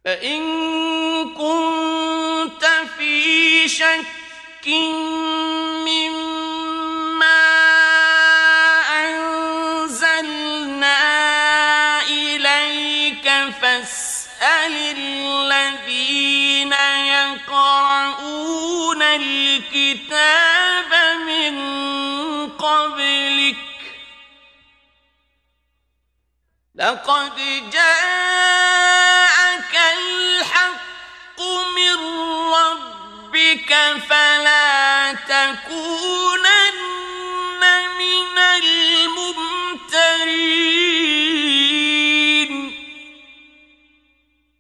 فإن كنت في شك مما أنزلنا إليك فاسأل الذين يقرؤون الكتاب من قبلك لقد جاءك الحق من ربك فلا تكونن من الممترين